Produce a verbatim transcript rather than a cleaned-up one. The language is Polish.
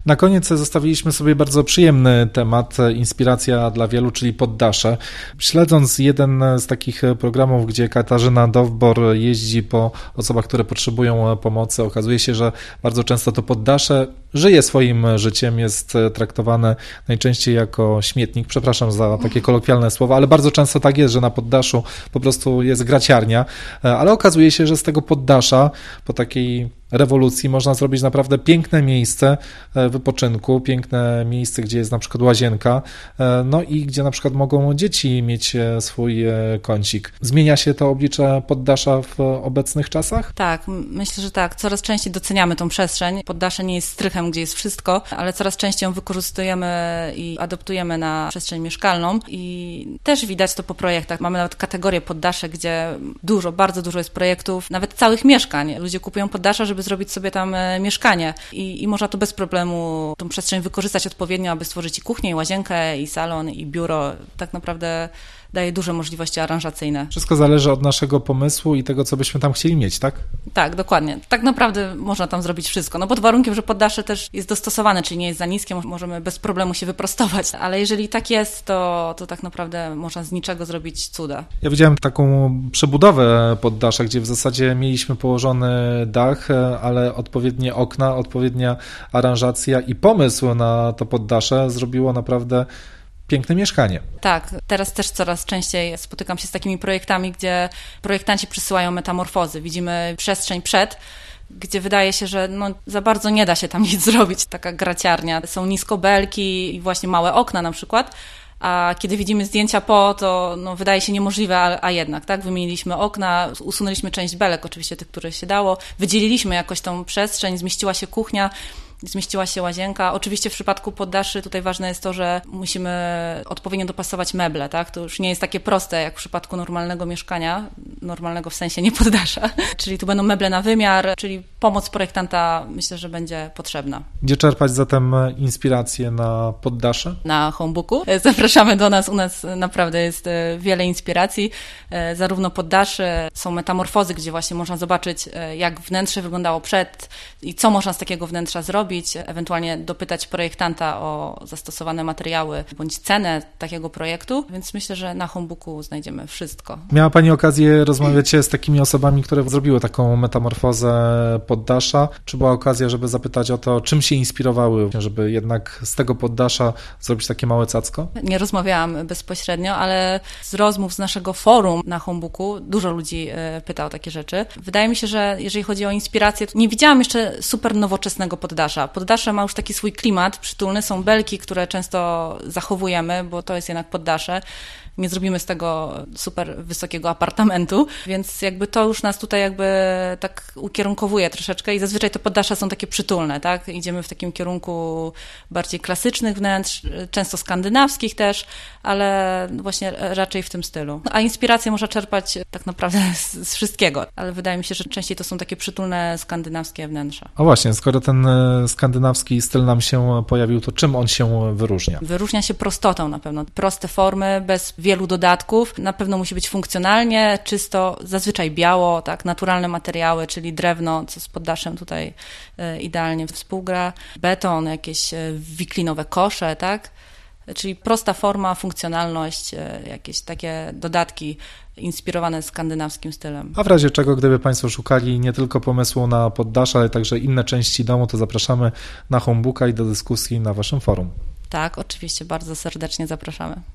Na koniec zostawiliśmy sobie bardzo przyjemny temat, inspiracja dla wielu, czyli poddasze. Śledząc jeden z takich programów, gdzie Katarzyna Dowbor jeździ po osobach, które potrzebują pomocy, okazuje się, że bardzo często to poddasze żyje swoim życiem, jest traktowane najczęściej jako śmietnik. Przepraszam za takie kolokwialne słowa, ale bardzo często tak jest, że na poddaszu po prostu jest graciarnia, ale okazuje się, że z tego poddasza po takiej rewolucji można zrobić naprawdę piękne miejsce wypoczynku, piękne miejsce, gdzie jest na przykład łazienka, no i gdzie na przykład mogą dzieci mieć swój kącik. Zmienia się to oblicze poddasza w obecnych czasach? Tak, myślę, że tak. Coraz częściej doceniamy tą przestrzeń. Poddasze nie jest strychem, gdzie jest wszystko, ale coraz częściej ją wykorzystujemy i adoptujemy na przestrzeń mieszkalną i też widać to po projektach. Mamy nawet kategorię poddasze, gdzie dużo, bardzo dużo jest projektów, nawet całych mieszkań. Ludzie kupują poddasza, żeby zrobić sobie tam mieszkanie i, i można tu bez problemu tą przestrzeń wykorzystać odpowiednio, aby stworzyć i kuchnię, i łazienkę, i salon, i biuro. Tak naprawdę daje duże możliwości aranżacyjne. Wszystko zależy od naszego pomysłu i tego, co byśmy tam chcieli mieć, tak? Tak, dokładnie. Tak naprawdę można tam zrobić wszystko. No pod warunkiem, że poddasze też jest dostosowane, czyli nie jest za niskie, możemy bez problemu się wyprostować. Ale jeżeli tak jest, to, to tak naprawdę można z niczego zrobić cuda. Ja widziałem taką przebudowę poddasza, gdzie w zasadzie mieliśmy położony dach, ale odpowiednie okna, odpowiednia aranżacja i pomysł na to poddasze zrobiło naprawdę piękne mieszkanie. Tak, teraz też coraz częściej spotykam się z takimi projektami, gdzie projektanci przysyłają metamorfozy. Widzimy przestrzeń przed, gdzie wydaje się, że no, za bardzo nie da się tam nic zrobić. Taka graciarnia. Są niskobelki i właśnie małe okna na przykład, a kiedy widzimy zdjęcia po, to no, wydaje się niemożliwe, a, a jednak, tak? Wymieniliśmy okna, usunęliśmy część belek, oczywiście tych, które się dało, wydzieliliśmy jakoś tą przestrzeń, zmieściła się kuchnia, zmieściła się łazienka. Oczywiście w przypadku poddaszy tutaj ważne jest to, że musimy odpowiednio dopasować meble, tak? To już nie jest takie proste jak w przypadku normalnego mieszkania, normalnego w sensie nie poddasza. Czyli tu będą meble na wymiar, czyli pomoc projektanta myślę, że będzie potrzebna. Gdzie czerpać zatem inspirację na poddasze? Na Homebooku. Zapraszamy do nas, u nas naprawdę jest wiele inspiracji, zarówno poddaszy, są metamorfozy, gdzie właśnie można zobaczyć, jak wnętrze wyglądało przed i co można z takiego wnętrza zrobić, ewentualnie dopytać projektanta o zastosowane materiały bądź cenę takiego projektu, więc myślę, że na Homebooku znajdziemy wszystko. Miała Pani okazję rozmawiać z takimi osobami, które zrobiły taką metamorfozę poddasza? Czy była okazja, żeby zapytać o to, czym się inspirowały, żeby jednak z tego poddasza zrobić takie małe cacko? Nie rozmawiałam bezpośrednio, ale z rozmów z naszego forum na Homebooku dużo ludzi pyta o takie rzeczy. Wydaje mi się, że jeżeli chodzi o inspirację, to nie widziałam jeszcze super nowoczesnego poddasza. Poddasze ma już taki swój klimat przytulny, są belki, które często zachowujemy, bo to jest jednak poddasze. Nie zrobimy z tego super wysokiego apartamentu, więc jakby to już nas tutaj jakby tak ukierunkowuje troszeczkę i zazwyczaj te poddasze są takie przytulne, tak? Idziemy w takim kierunku bardziej klasycznych wnętrz, często skandynawskich też, ale właśnie raczej w tym stylu. A inspirację można czerpać tak naprawdę z, z wszystkiego, ale wydaje mi się, że częściej to są takie przytulne skandynawskie wnętrza. A właśnie, skoro ten skandynawski styl nam się pojawił, to czym on się wyróżnia? Wyróżnia się prostotą na pewno. Proste formy, bez wielu dodatków. Na pewno musi być funkcjonalnie, czysto, zazwyczaj biało, tak, naturalne materiały, czyli drewno, co z poddaszem tutaj e, idealnie współgra, beton, jakieś e, wiklinowe kosze, tak, czyli prosta forma, funkcjonalność, e, jakieś takie dodatki inspirowane skandynawskim stylem. A w razie czego, gdyby Państwo szukali nie tylko pomysłu na poddasze, ale także inne części domu, to zapraszamy na Homebooka i do dyskusji na Waszym forum. Tak, oczywiście, bardzo serdecznie zapraszamy.